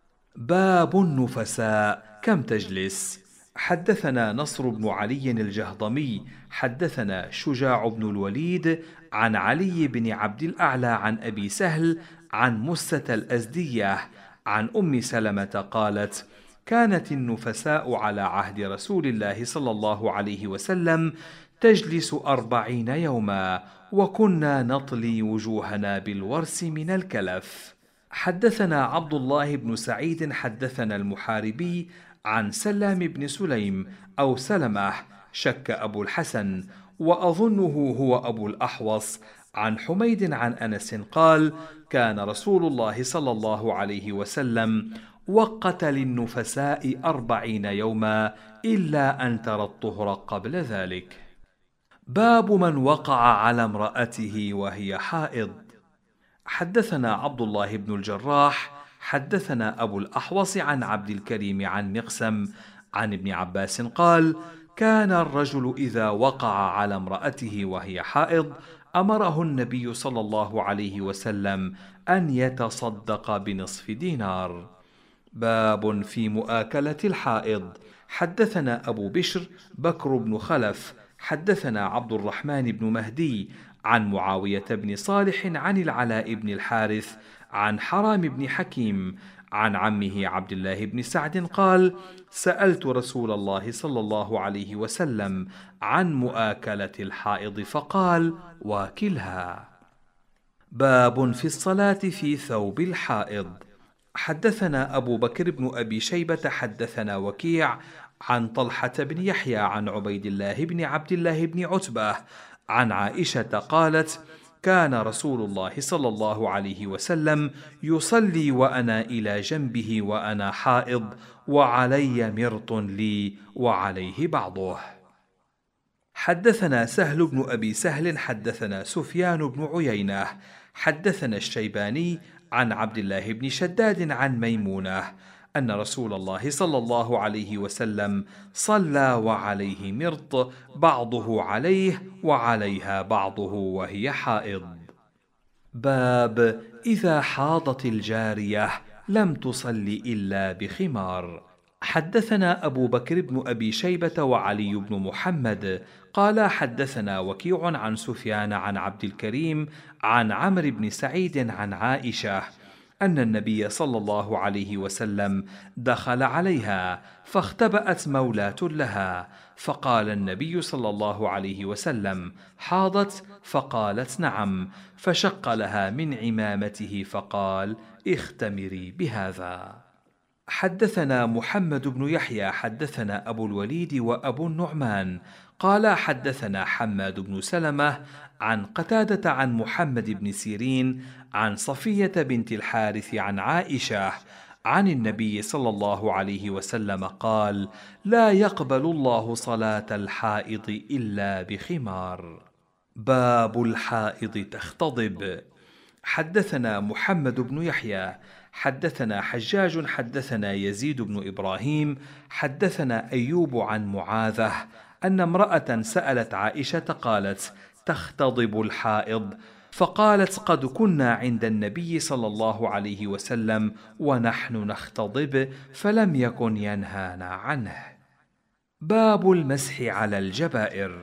باب النفساء كم تجلس. حدثنا نصر بن علي الجهضمي حدثنا شجاع بن الوليد عن علي بن عبد الأعلى عن أبي سهل عن مسة الأزدية عن أم سلمة قالت: كانت النفساء على عهد رسول الله صلى الله عليه وسلم تجلس أربعين يوما، وكنا نطلي وجوهنا بالورس من الكلف. حدثنا عبد الله بن سعيد حدثنا المحاربي عن سلام بن سليم أو سلمة، شك أبو الحسن وأظنه هو أبو الأحوص، عن حميد عن أنس قال: كان رسول الله صلى الله عليه وسلم وقت للنفساء أربعين يوما إلا أن ترى الطهر قبل ذلك. باب من وقع على امرأته وهي حائض. حدثنا عبد الله بن الجراح حدثنا أبو الأحوص عن عبد الكريم عن مقسم عن ابن عباس قال: كان الرجل إذا وقع على امرأته وهي حائض أمره النبي صلى الله عليه وسلم أن يتصدق بنصف دينار. باب في مؤاكلة الحائض. حدثنا أبو بشر بكر بن خلف حدثنا عبد الرحمن بن مهدي عن معاوية بن صالح عن العلاء بن الحارث عن حرام بن حكيم عن عمه عبد الله بن سعد قال: سألت رسول الله صلى الله عليه وسلم عن مؤاكلة الحائض فقال: واكلها. باب في الصلاة في ثوب الحائض. حدثنا أبو بكر بن أبي شيبة حدثنا وكيع عن طلحة بن يحيى عن عبيد الله بن عبد الله بن عتبة عن عائشة قالت: كان رسول الله صلى الله عليه وسلم يصلي وأنا إلى جنبه وأنا حائض وعلي مرط لي وعليه بعضه. حدثنا سهل بن أبي سهل حدثنا سفيان بن عيينة حدثنا الشيباني عن عبد الله بن شداد عن ميمونة أن رسول الله صلى الله عليه وسلم صلى وعليه مرط بعضه عليه وعليها بعضه وهي حائض. باب إذا حاضت الجارية لم تصل إلا بخمار. حدثنا أبو بكر بن أبي شيبة وعلي بن محمد قال حدثنا وكيع عن سفيان عن عبد الكريم عن عمرو بن سعيد عن عائشة أن النبي صلى الله عليه وسلم دخل عليها فاختبأت مولاة لها، فقال النبي صلى الله عليه وسلم: حاضت؟ فقالت: نعم، فشق لها من عمامته فقال: اختمري بهذا. حدثنا محمد بن يحيى حدثنا أبو الوليد وأبو النعمان قال حدثنا حماد بن سلمة عن قتادة عن محمد بن سيرين عن صفية بنت الحارث عن عائشة عن النبي صلى الله عليه وسلم قال: لا يقبل الله صلاة الحائض إلا بخمار. باب الحائض تختضب. حدثنا محمد بن يحيى حدثنا حجاج حدثنا يزيد بن إبراهيم حدثنا أيوب عن معاذة أن امرأة سألت عائشة قالت: تختضب الحائض؟ فقالت: قد كنا عند النبي صلى الله عليه وسلم ونحن نختضب فلم يكن ينهانا عنه. باب المسح على الجبائر.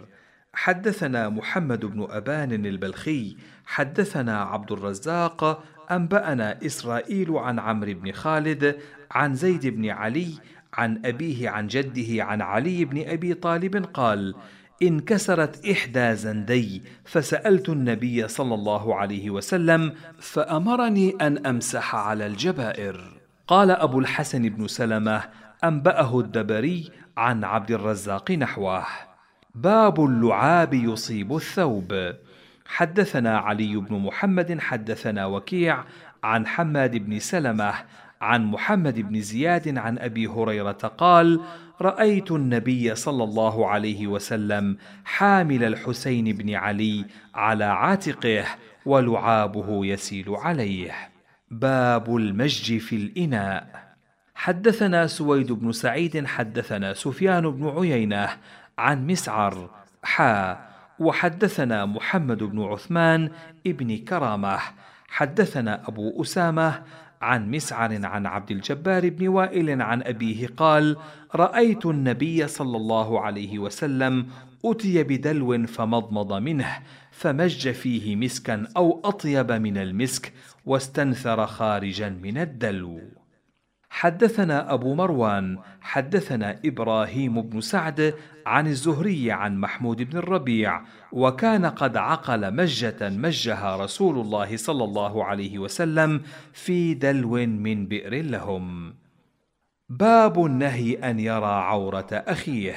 حدثنا محمد بن أبان البلخي حدثنا عبد الرزاق أنبأنا إسرائيل عن عمرو بن خالد عن زيد بن علي عن أبيه عن جده عن علي بن أبي طالب قال: انكسرت إحدى زندي فسألت النبي صلى الله عليه وسلم فأمرني أن أمسح على الجبائر. قال أبو الحسن بن سلمة: أنبأه الدبري عن عبد الرزاق نحوه. باب اللعاب يصيب الثوب. حدثنا علي بن محمد حدثنا وكيع عن حماد بن سلمة عن محمد بن زياد عن أبي هريرة قال: رأيت النبي صلى الله عليه وسلم حامل الحسين بن علي على عاتقه ولعابه يسيل عليه. باب المجج في الإناء. حدثنا سويد بن سعيد حدثنا سفيان بن عيينة عن مسعر حا وحدثنا محمد بن عثمان ابن كرامة حدثنا أبو أسامة عن مسعر عن عبد الجبار بن وائل عن أبيه قال: رأيت النبي صلى الله عليه وسلم أتي بدلو فمضمض منه فمج فيه مسكا أو أطيب من المسك واستنثر خارجا من الدلو. حدثنا أبو مروان حدثنا إبراهيم بن سعد عن الزهري عن محمود بن الربيع وكان قد عقل مجة مجها رسول الله صلى الله عليه وسلم في دلو من بئر لهم. باب النهي أن يرى عورة أخيه.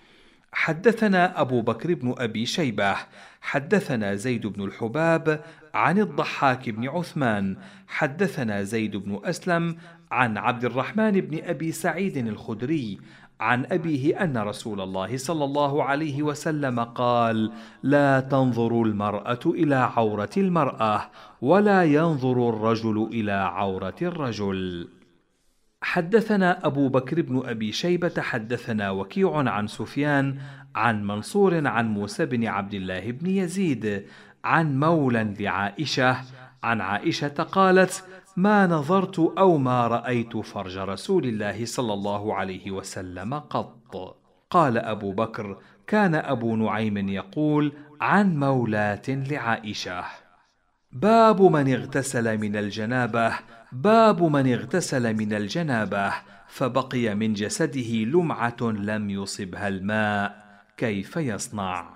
حدثنا أبو بكر بن أبي شيبة حدثنا زيد بن الحباب عن الضحاك بن عثمان حدثنا زيد بن أسلم عن عبد الرحمن بن أبي سعيد الخدري عن أبيه أن رسول الله صلى الله عليه وسلم قال: لا تنظر المرأة إلى عورة المرأة ولا ينظر الرجل إلى عورة الرجل. حدثنا أبو بكر بن أبي شيبة حدثنا وكيع عن سفيان عن منصور عن موسى بن عبد الله بن يزيد عن مولى لعائشة عن عائشة قالت: ما نظرت أو ما رأيت فرج رسول الله صلى الله عليه وسلم قط. قال أبو بكر: كان أبو نعيم يقول عن مولاة لعائشة. باب من اغتسل من الجنابة. باب من اغتسل من الجنابة فبقي من جسده لمعة لم يصبها الماء كيف يصنع؟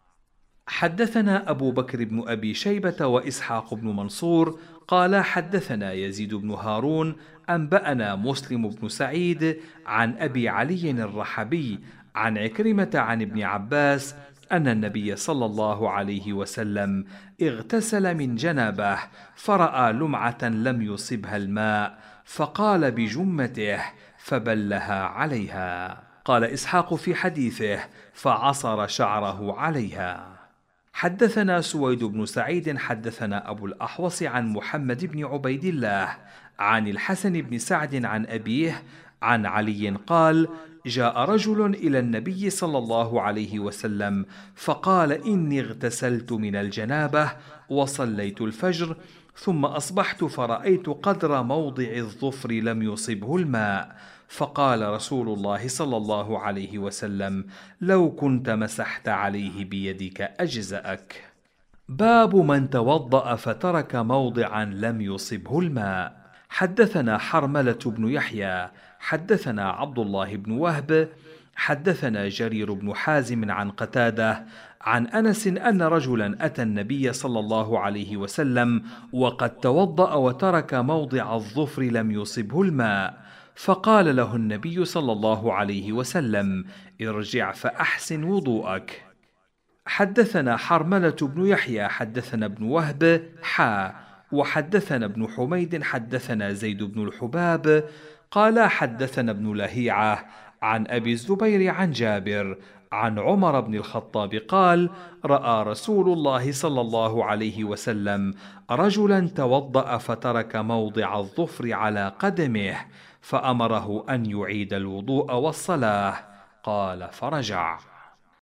حدثنا أبو بكر بن أبي شيبة وإسحاق بن منصور قال حدثنا يزيد بن هارون أنبأنا مسلم بن سعيد عن أبي علي الرحبي عن عكرمة عن ابن عباس أن النبي صلى الله عليه وسلم اغتسل من جنابه فرأى لمعة لم يصبها الماء فقال بجمته فبلها عليها. قال إسحاق في حديثه: فعصر شعره عليها. حدثنا سويد بن سعيد حدثنا أبو الأحوص عن محمد بن عبيد الله عن الحسن بن سعد عن أبيه عن علي قال: جاء رجل إلى النبي صلى الله عليه وسلم فقال: إني اغتسلت من الجنابة وصليت الفجر ثم أصبحت فرأيت قدر موضع الظفر لم يصبه الماء، فقال رسول الله صلى الله عليه وسلم: لو كنت مسحت عليه بيدك أجزأك. باب من توضأ فترك موضعا لم يصبه الماء. حدثنا حرملة بن يحيى حدثنا عبد الله بن وهب حدثنا جرير بن حازم عن قتادة عن أنس أن رجلا أتى النبي صلى الله عليه وسلم وقد توضأ وترك موضع الظفر لم يصبه الماء، فقال له النبي صلى الله عليه وسلم: ارجع فأحسن وضوءك. حدثنا حرملة بن يحيى حدثنا ابن وهب حا وحدثنا ابن حميد حدثنا زيد بن الحباب قال حدثنا ابن لهيعة عن أبي الزبير عن جابر عن عمر بن الخطاب قال: رأى رسول الله صلى الله عليه وسلم رجلا توضأ فترك موضع الظفر على قدمه فأمره أن يعيد الوضوء والصلاة، قال فرجع.